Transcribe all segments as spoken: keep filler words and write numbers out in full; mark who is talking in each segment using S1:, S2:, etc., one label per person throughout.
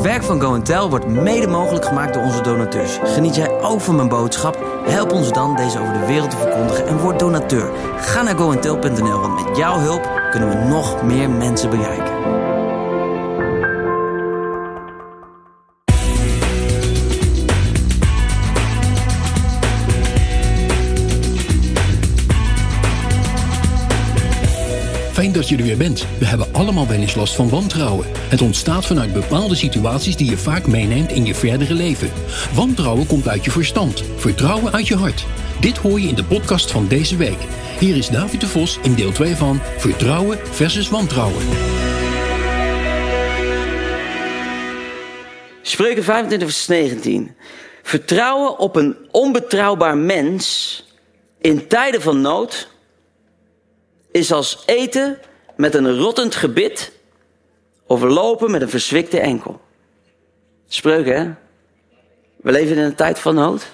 S1: werk van Go and Tell wordt mede mogelijk gemaakt door onze donateurs. Geniet jij ook van mijn boodschap? Help ons dan deze over de wereld te verkondigen en word donateur. Ga naar go and tell punt n l, want met jouw hulp kunnen we nog meer mensen bereiken.
S2: Fijn dat je er weer bent. We hebben allemaal wel eens last van wantrouwen. Het ontstaat vanuit bepaalde situaties die je vaak meeneemt in je verdere leven. Wantrouwen komt uit je verstand, vertrouwen uit je hart. Dit hoor je in de podcast van deze week. Hier is David de Vos in deel twee van Vertrouwen versus Wantrouwen.
S3: Spreuken vijfentwintig vers negentien. Vertrouwen op een onbetrouwbaar mens in tijden van nood is als eten met een rottend gebit of lopen met een verzwikte enkel. Spreuken, hè? We leven in een tijd van nood.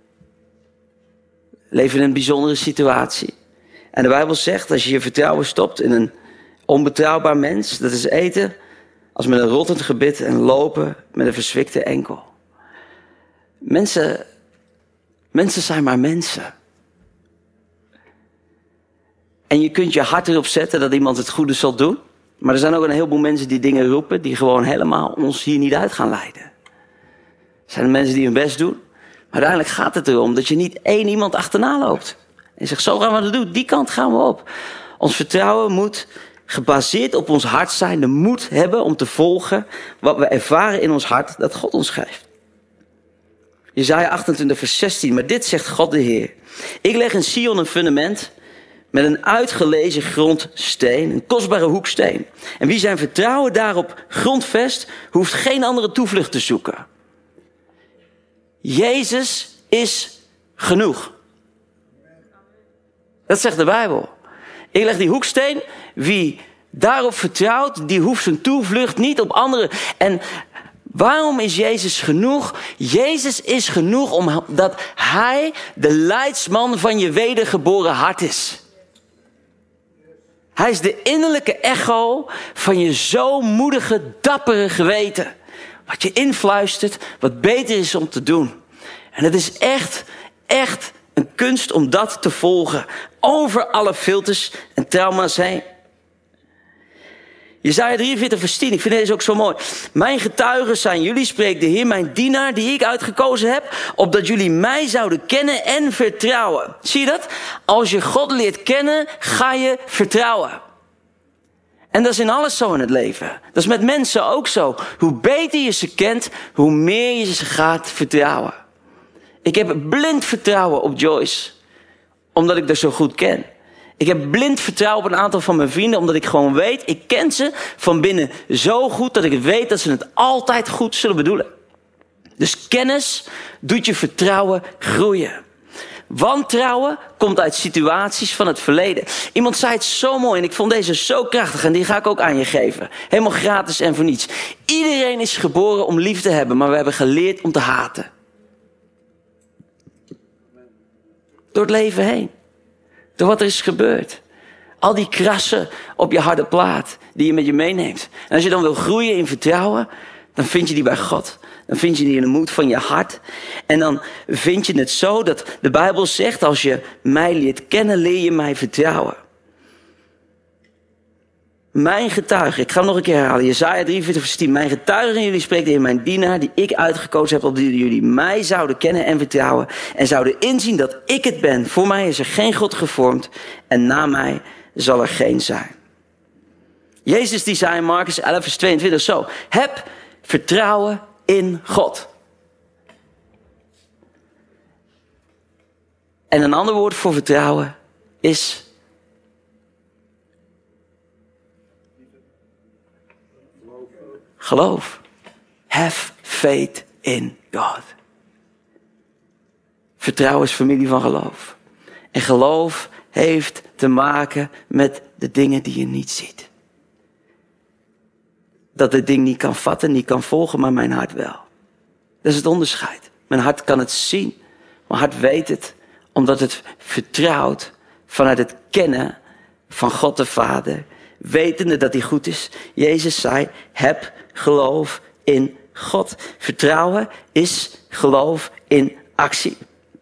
S3: We leven in een bijzondere situatie. En de Bijbel zegt, als je je vertrouwen stopt in een onbetrouwbaar mens, dat is eten als met een rottend gebit en lopen met een verzwikte enkel. Mensen, mensen zijn maar mensen. En je kunt je hart erop zetten dat iemand het goede zal doen. Maar er zijn ook een heleboel mensen die dingen roepen die gewoon helemaal ons hier niet uit gaan leiden. Er zijn mensen die hun best doen. Maar uiteindelijk gaat het erom dat je niet één iemand achterna loopt. En zegt, zo gaan we dat doen, die kant gaan we op. Ons vertrouwen moet gebaseerd op ons hart zijn. De moed hebben om te volgen wat we ervaren in ons hart dat God ons geeft. Jesaja achtentwintig vers zestien, maar dit zegt God de Heer. Ik leg in Sion een fundament met een uitgelezen grondsteen, een kostbare hoeksteen. En wie zijn vertrouwen daarop grondvest, hoeft geen andere toevlucht te zoeken. Jezus is genoeg. Dat zegt de Bijbel. Ik leg die hoeksteen, wie daarop vertrouwt, die hoeft zijn toevlucht niet op anderen. En waarom is Jezus genoeg? Jezus is genoeg omdat hij de leidsman van je wedergeboren hart is. Hij is de innerlijke echo van je zo moedige, dappere geweten. Wat je influistert, wat beter is om te doen. En het is echt, echt een kunst om dat te volgen. Over alle filters en trauma's heen. Jesaja drieënveertig vers tien, ik vind deze ook zo mooi. Mijn getuigen zijn jullie, spreekt de Heer, mijn dienaar die ik uitgekozen heb, opdat jullie mij zouden kennen en vertrouwen. Zie je dat? Als je God leert kennen, ga je vertrouwen. En dat is in alles zo in het leven. Dat is met mensen ook zo. Hoe beter je ze kent, hoe meer je ze gaat vertrouwen. Ik heb blind vertrouwen op Joyce, omdat ik haar zo goed ken. Ik heb blind vertrouwen op een aantal van mijn vrienden, omdat ik gewoon weet, ik ken ze van binnen zo goed dat ik weet dat ze het altijd goed zullen bedoelen. Dus kennis doet je vertrouwen groeien. Wantrouwen komt uit situaties van het verleden. Iemand zei het zo mooi en ik vond deze zo krachtig en die ga ik ook aan je geven. Helemaal gratis en voor niets. Iedereen is geboren om lief te hebben, maar we hebben geleerd om te haten. Door het leven heen. Door wat er is gebeurd. Al die krassen op je harde plaat die je met je meeneemt. En als je dan wil groeien in vertrouwen, dan vind je die bij God. Dan vind je die in de moed van je hart. En dan vind je het zo dat de Bijbel zegt, als je mij leert kennen, leer je mij vertrouwen. Mijn getuige, ik ga hem nog een keer herhalen. Jesaja drieënveertig vers tien. Mijn getuige in jullie spreekt de Heer, mijn dienaar die ik uitgekozen heb, opdat jullie mij zouden kennen en vertrouwen. En zouden inzien dat ik het ben. Voor mij is er geen God gevormd en na mij zal er geen zijn. Jezus die zei in Marcus elf vers tweeëntwintig zo. Heb vertrouwen in God. En een ander woord voor vertrouwen is geloof. Have faith in God. Vertrouwen is familie van geloof. En geloof heeft te maken met de dingen die je niet ziet. Dat het ding niet kan vatten, niet kan volgen, maar mijn hart wel. Dat is het onderscheid. Mijn hart kan het zien. Mijn hart weet het. Omdat het vertrouwt vanuit het kennen van God de Vader. Wetende dat hij goed is. Jezus zei, heb geloof in God vertrouwen is geloof in actie.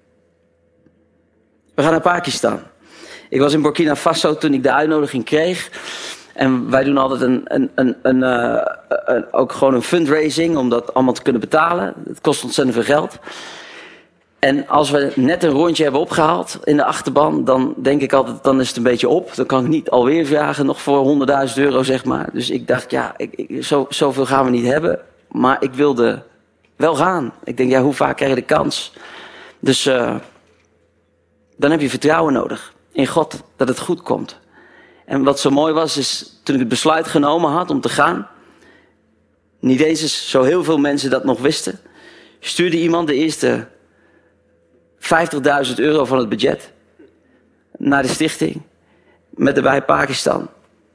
S3: We gaan naar Pakistan. Ik was in Burkina Faso toen ik de uitnodiging kreeg. En wij doen altijd een, een, een, een, uh, een, ook gewoon een fundraising om dat allemaal te kunnen betalen. Het kost ontzettend veel geld. En als we net een rondje hebben opgehaald in de achterban, dan denk ik altijd, dan is het een beetje op. Dan kan ik niet alweer vragen, nog voor honderdduizend euro zeg maar. Dus ik dacht, ja, ik, ik, zo, zoveel gaan we niet hebben. Maar ik wilde wel gaan. Ik denk, ja, hoe vaak krijg je de kans? Dus uh, dan heb je vertrouwen nodig in God, dat het goed komt. En wat zo mooi was, is toen ik het besluit genomen had om te gaan, niet eens zo heel veel mensen dat nog wisten, stuurde iemand de eerste vijftigduizend euro van het budget naar de stichting met erbij Pakistan.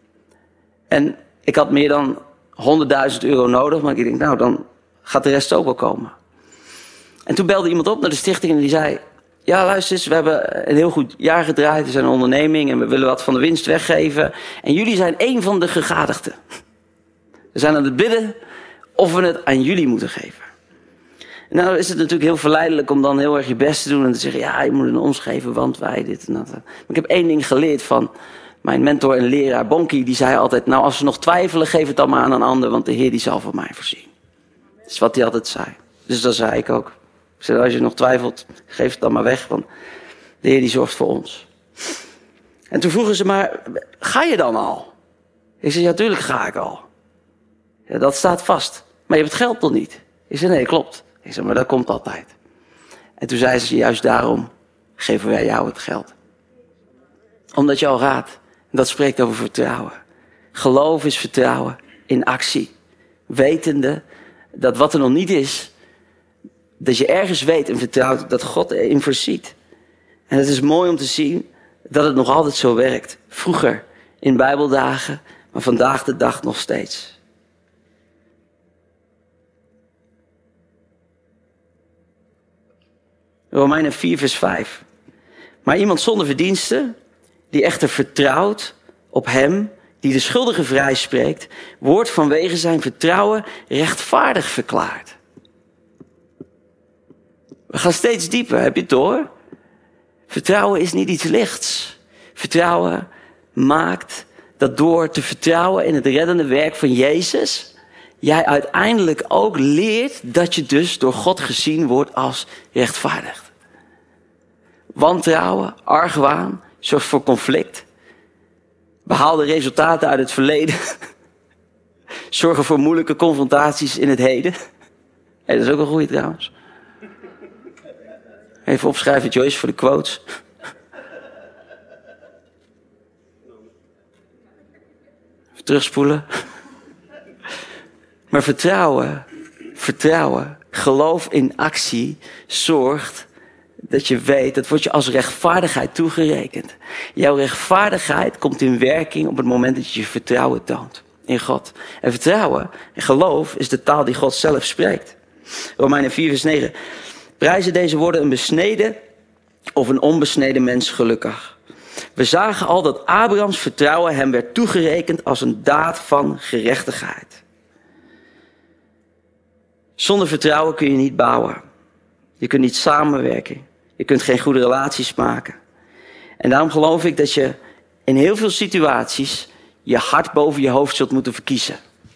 S3: En ik had meer dan honderdduizend euro nodig, maar ik denk, nou, dan gaat de rest ook wel komen. En toen belde iemand op naar de stichting en die zei, ja, luister eens, we hebben een heel goed jaar gedraaid, we zijn een onderneming en we willen wat van de winst weggeven. En jullie zijn één van de gegadigden. We zijn aan het bidden of we het aan jullie moeten geven. Nou is het natuurlijk heel verleidelijk om dan heel erg je best te doen en te zeggen, ja, je moet het aan ons geven, want wij dit en dat. Maar ik heb één ding geleerd van mijn mentor en leraar Bonkie, die zei altijd, nou, als ze nog twijfelen, geef het dan maar aan een ander, want de Heer die zal voor mij voorzien. Dat is wat hij altijd zei. Dus dat zei ik ook. Ik zei, als je nog twijfelt, geef het dan maar weg, want de Heer die zorgt voor ons. En toen vroegen ze maar, ga je dan al? Ik zei, ja, tuurlijk ga ik al. Ja, dat staat vast. Maar je hebt het geld nog niet. Ik zei, nee, klopt. Ik zei, maar dat komt altijd. En toen zei ze, juist daarom geven wij jou het geld. Omdat je al raadt. En dat spreekt over vertrouwen. Geloof is vertrouwen in actie. Wetende dat wat er nog niet is, dat je ergens weet en vertrouwt dat God erin voorziet. En het is mooi om te zien dat het nog altijd zo werkt. Vroeger in Bijbeldagen, maar vandaag de dag nog steeds. Romeinen vier vers vijf. Maar iemand zonder verdiensten, die echter vertrouwt op hem die de schuldige vrijspreekt, wordt vanwege zijn vertrouwen rechtvaardig verklaard. We gaan steeds dieper, heb je het door? Vertrouwen is niet iets lichts. Vertrouwen maakt dat door te vertrouwen in het reddende werk van Jezus, jij uiteindelijk ook leert dat je dus door God gezien wordt als rechtvaardig. Wantrouwen, argwaan, zorgt voor conflict. Behaalde resultaten uit het verleden zorgen voor moeilijke confrontaties in het heden. Hey, dat is ook een goeie trouwens. Even opschrijven, Joyce, voor de quotes. Even terugspoelen. Maar vertrouwen, vertrouwen, geloof in actie zorgt dat je weet, dat wordt je als rechtvaardigheid toegerekend. Jouw rechtvaardigheid komt in werking op het moment dat je je vertrouwen toont in God. En vertrouwen en geloof is de taal die God zelf spreekt. Romeinen vier vers negen. Prijzen deze woorden een besneden of een onbesneden mens gelukkig. We zagen al dat Abrahams vertrouwen hem werd toegerekend als een daad van gerechtigheid. Zonder vertrouwen kun je niet bouwen. Je kunt niet samenwerken. Je kunt geen goede relaties maken. En daarom geloof ik dat je in heel veel situaties je hart boven je hoofd zult moeten verkiezen.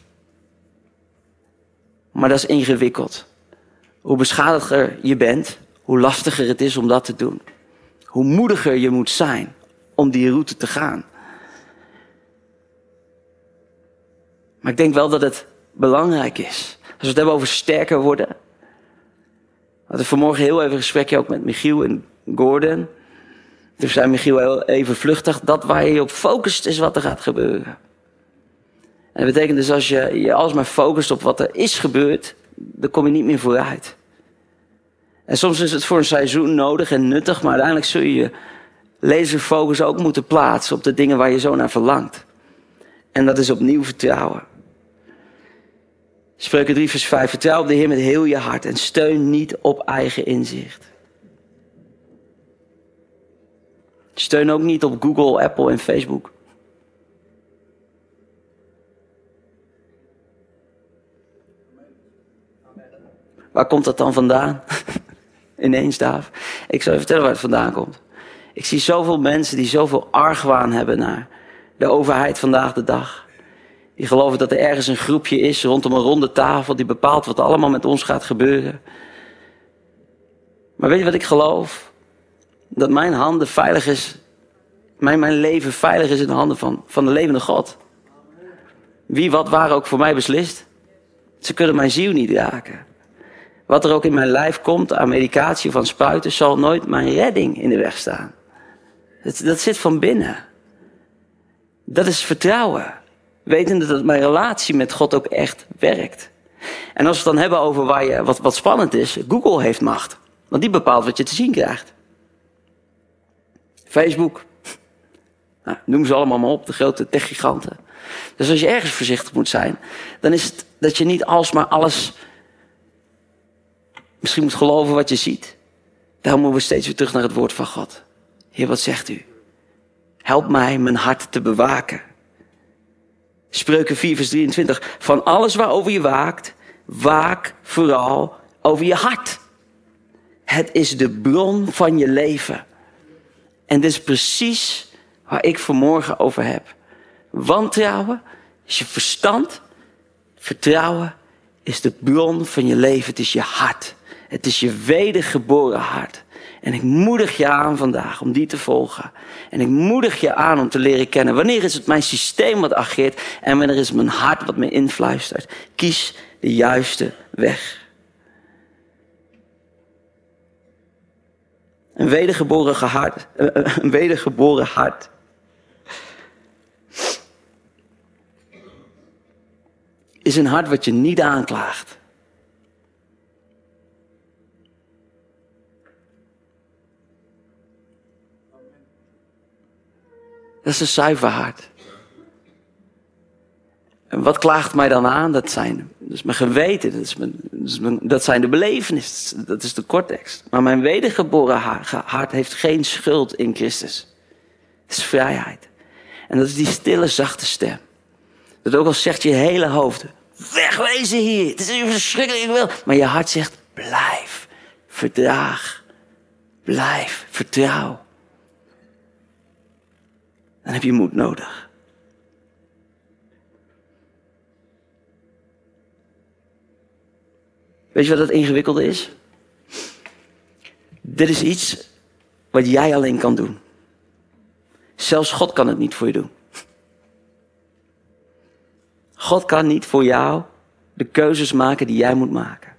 S3: Maar dat is ingewikkeld. Hoe beschadiger je bent, hoe lastiger het is om dat te doen. Hoe moediger je moet zijn om die route te gaan. Maar ik denk wel dat het belangrijk is. Als we het hebben over sterker worden. We hadden vanmorgen heel even een gesprekje ook met Michiel en Gordon. Toen zei Michiel heel even vluchtig, dat waar je je op focust is wat er gaat gebeuren. En dat betekent dus als je je alsmaar focust op wat er is gebeurd, dan kom je niet meer vooruit. En soms is het voor een seizoen nodig en nuttig, maar uiteindelijk zul je je laserfocus ook moeten plaatsen op de dingen waar je zo naar verlangt. En dat is opnieuw vertrouwen. Spreuken drie vers vijf. Vertrouw op de Heer met heel je hart en steun niet op eigen inzicht. Steun ook niet op Google, Apple en Facebook. Waar komt dat dan vandaan? Ineens, Daaf. Ik zal je vertellen waar het vandaan komt. Ik zie zoveel mensen die zoveel argwaan hebben naar de overheid vandaag de dag. Die geloven dat er ergens een groepje is rondom een ronde tafel die bepaalt wat allemaal met ons gaat gebeuren. Maar weet je wat ik geloof? Dat mijn handen veilig is, mijn, mijn leven veilig is in de handen van, van de levende God. Wie, wat, waar ook voor mij beslist. Ze kunnen mijn ziel niet raken. Wat er ook in mijn lijf komt aan medicatie of aan spuiten, zal nooit mijn redding in de weg staan. Dat, dat zit van binnen. Dat is vertrouwen. Wetende dat mijn relatie met God ook echt werkt. En als we het dan hebben over waar je, wat, wat spannend is, Google heeft macht. Want die bepaalt wat je te zien krijgt. Facebook. Nou, noem ze allemaal maar op, de grote techgiganten. Dus als je ergens voorzichtig moet zijn, dan is het dat je niet alsmaar alles misschien moet geloven wat je ziet. Daarom moeten we steeds weer terug naar het woord van God. Heer, wat zegt u? Help mij mijn hart te bewaken. Spreuken vier vers drieëntwintig. Van alles waarover je waakt, waak vooral over je hart. Het is de bron van je leven. En dit is precies waar ik vanmorgen over heb. Wantrouwen is je verstand. Vertrouwen is de bron van je leven. Het is je hart. Het is je wedergeboren hart. En ik moedig je aan vandaag om die te volgen. En ik moedig je aan om te leren kennen. Wanneer is het mijn systeem wat ageert en wanneer is het mijn hart wat me influistert. Kies de juiste weg. Een wedergeboren hart. Een wedergeboren hart. Is een hart wat je niet aanklaagt. Dat is een zuiver hart. En wat klaagt mij dan aan? Dat, zijn, dat is mijn geweten, dat, is mijn, dat, is mijn, dat zijn de belevenissen, dat is de context. Maar mijn wedergeboren hart heeft geen schuld in Christus. Het is vrijheid. En dat is die stille, zachte stem. Dat ook al zegt je hele hoofd, wegwezen hier, het is verschrikkelijk, ik wil. Maar je hart zegt, blijf, verdraag, blijf, vertrouw. Dan heb je moed nodig. Weet je wat het ingewikkelde is? Dit is iets wat jij alleen kan doen. Zelfs God kan het niet voor je doen. God kan niet voor jou de keuzes maken die jij moet maken.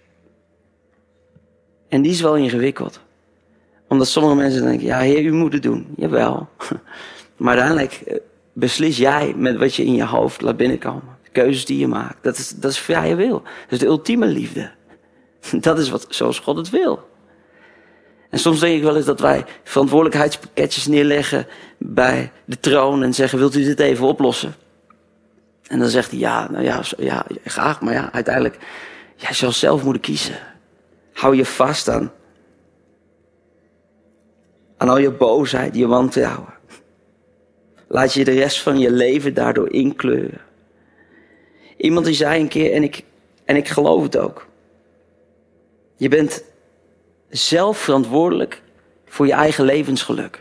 S3: En die is wel ingewikkeld. Omdat sommige mensen denken, ja Heer, u moet het doen. Jawel. Maar uiteindelijk beslis jij met wat je in je hoofd laat binnenkomen. De keuzes die je maakt. Dat is, dat is vrije wil. Dat is de ultieme liefde. Dat is wat, zoals God het wil. En soms denk ik wel eens dat wij verantwoordelijkheidspakketjes neerleggen bij de troon en zeggen, wilt u dit even oplossen? En dan zegt hij, ja, nou ja, ja, graag, maar ja, uiteindelijk, jij zal zelf moeten kiezen. Hou je vast aan, aan al je boosheid, je wantrouwen. Laat je de rest van je leven daardoor inkleuren. Iemand die zei een keer, en ik, en ik geloof het ook. Je bent zelf verantwoordelijk voor je eigen levensgeluk.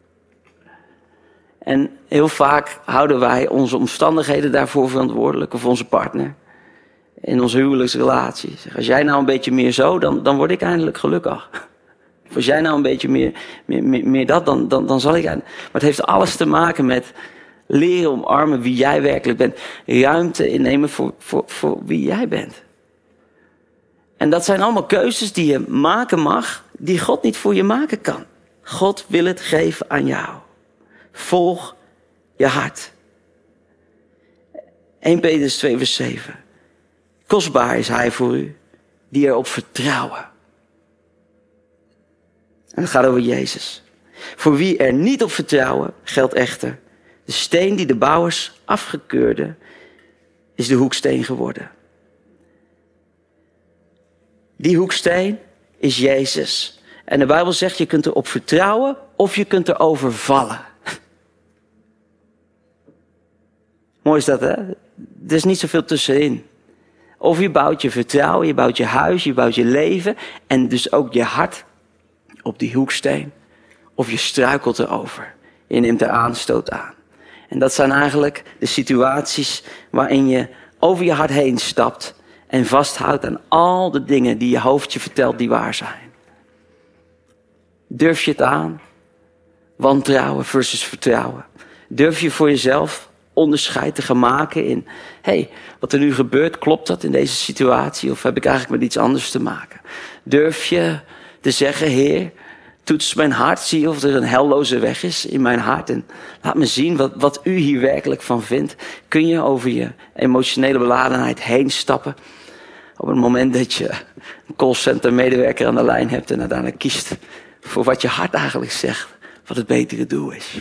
S3: En heel vaak houden wij onze omstandigheden daarvoor verantwoordelijk. Of onze partner. In onze huwelijksrelatie. Als jij nou een beetje meer zo, dan, dan word ik eindelijk gelukkig. Of als jij nou een beetje meer, meer, meer, meer dat, dan, dan, dan zal ik eindelijk. Maar het heeft alles te maken met leren omarmen wie jij werkelijk bent. Ruimte innemen voor, voor, voor wie jij bent. En dat zijn allemaal keuzes die je maken mag, die God niet voor je maken kan. God wil het geven aan jou. Volg je hart. Eerste Petrus twee vers zeven. Kostbaar is hij voor u, die erop vertrouwen. En het gaat over Jezus. Voor wie er niet op vertrouwen, geldt echter, de steen die de bouwers afgekeurde, is de hoeksteen geworden. Die hoeksteen is Jezus. En de Bijbel zegt, je kunt erop vertrouwen of je kunt erover vallen. Mooi is dat, hè? Er is niet zoveel tussenin. Of je bouwt je vertrouwen, je bouwt je huis, je bouwt je leven en dus ook je hart op die hoeksteen. Of je struikelt erover. Je neemt er aanstoot aan. En dat zijn eigenlijk de situaties waarin je over je hart heen stapt en vasthoudt aan al de dingen die je hoofd je vertelt die waar zijn. Durf je het aan? Wantrouwen versus vertrouwen. Durf je voor jezelf onderscheid te gaan maken in, hey, wat er nu gebeurt, klopt dat in deze situatie? Of heb ik eigenlijk met iets anders te maken? Durf je te zeggen, Heer, toets mijn hart, zie of er een helloze weg is in mijn hart. En laat me zien wat, wat u hier werkelijk van vindt. Kun je over je emotionele beladenheid heen stappen? Op het moment dat je een callcenter medewerker aan de lijn hebt en uiteindelijk kiest voor wat je hart eigenlijk zegt, wat het betere doel is.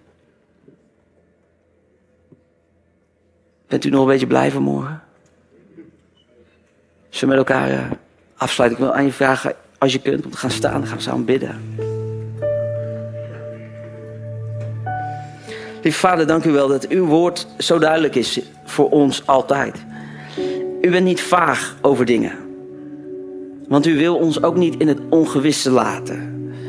S3: Bent u nog een beetje blij vanmorgen? Zullen we met elkaar uh, afsluiten? Ik wil aan je vragen, als je kunt, om te gaan staan, dan gaan we samen bidden. Lieve Vader, dank u wel dat uw woord zo duidelijk is voor ons altijd. U bent niet vaag over dingen. Want u wil ons ook niet in het ongewisse laten.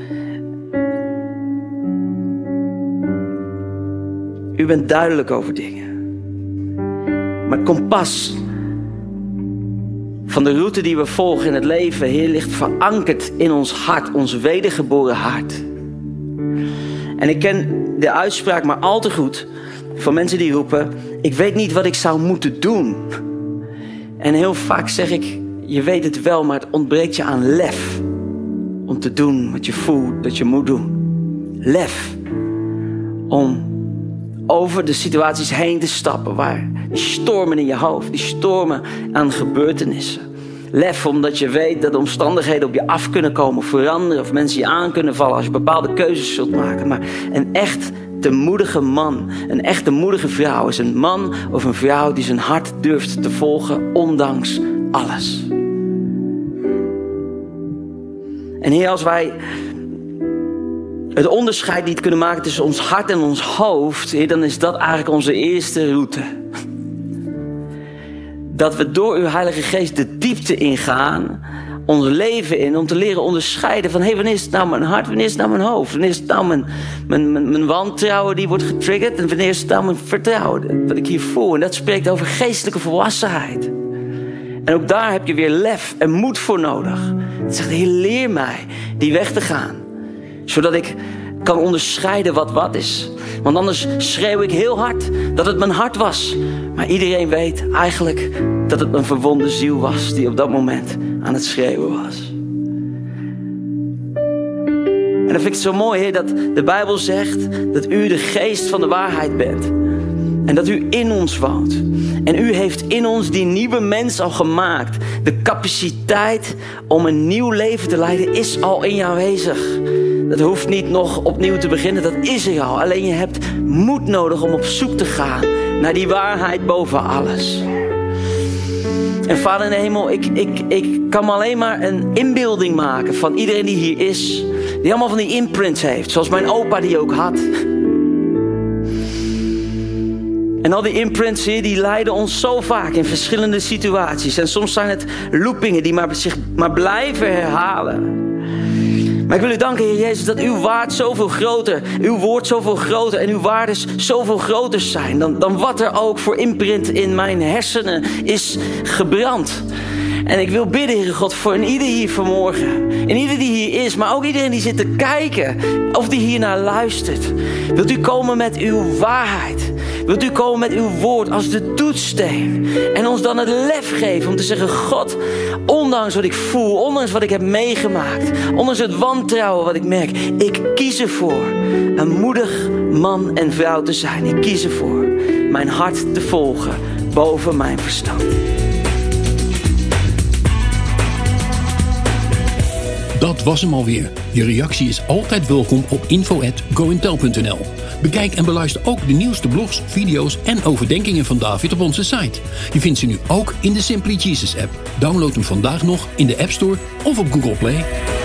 S3: U bent duidelijk over dingen. Maar het kompas van de route die we volgen in het leven, Heer, ligt verankerd in ons hart, ons wedergeboren hart. En ik ken de uitspraak maar al te goed van mensen die roepen, ik weet niet wat ik zou moeten doen. En heel vaak zeg ik, je weet het wel, maar het ontbreekt je aan lef. Om te doen wat je voelt dat je moet doen. Lef. Om over de situaties heen te stappen waar die stormen in je hoofd, die stormen aan gebeurtenissen. Lef omdat je weet dat de omstandigheden op je af kunnen komen, veranderen of mensen je aan kunnen vallen als je bepaalde keuzes zult maken. Maar een echt de moedige man, een echte moedige vrouw is een man of een vrouw die zijn hart durft te volgen ondanks alles. En Heer, als wij het onderscheid niet kunnen maken tussen ons hart en ons hoofd, Heer, dan is dat eigenlijk onze eerste route. Dat we door uw Heilige Geest de diepte ingaan, ons leven in, om te leren onderscheiden van, hé, hey, wanneer is het nou mijn hart, wanneer is het nou mijn hoofd, wanneer is het nou mijn, mijn, mijn, mijn wantrouwen die wordt getriggerd en wanneer is het nou mijn vertrouwen, wat ik hier voel. En dat spreekt over geestelijke volwassenheid. En ook daar heb je weer lef en moed voor nodig. Het zegt, Heer, leer mij die weg te gaan, zodat ik kan onderscheiden wat wat is. Want anders schreeuw ik heel hard dat het mijn hart was. Maar iedereen weet eigenlijk dat het een verwonde ziel was die op dat moment aan het schreeuwen was. En dan vind ik het zo mooi, Heer, dat de Bijbel zegt dat u de geest van de waarheid bent. En dat u in ons woont. En u heeft in ons die nieuwe mens al gemaakt. De capaciteit om een nieuw leven te leiden is al in je aanwezig. Dat hoeft niet nog opnieuw te beginnen, dat is er al. Alleen je hebt moed nodig om op zoek te gaan naar die waarheid boven alles. En Vader in de hemel, ik, ik, ik kan me alleen maar een inbeelding maken van iedereen die hier is. Die allemaal van die imprints heeft, zoals mijn opa die ook had. En al die imprints hier, die leiden ons zo vaak in verschillende situaties. En soms zijn het loopingen die maar, zich maar blijven herhalen. Maar ik wil u danken, Heer Jezus, dat uw waard zoveel groter, uw woord zoveel groter en uw waardes zoveel groter zijn dan, dan wat er ook voor imprint in mijn hersenen is gebrand. En ik wil bidden, Heere God, voor ieder hier vanmorgen. En ieder die hier is, maar ook iedereen die zit te kijken of die hier naar luistert. Wilt u komen met uw waarheid? Wilt u komen met uw woord als de toetssteen? En ons dan het lef geven om te zeggen, God, ondanks wat ik voel, ondanks wat ik heb meegemaakt, ondanks het wantrouwen wat ik merk, ik kies ervoor een moedig man en vrouw te zijn. Ik kies ervoor mijn hart te volgen boven mijn verstand.
S2: Dat was hem alweer. Je reactie is altijd welkom op info at go and tell punt n l. Bekijk en beluister ook de nieuwste blogs, video's en overdenkingen van David op onze site. Je vindt ze nu ook in de Simply Jesus app. Download hem vandaag nog in de App Store of op Google Play.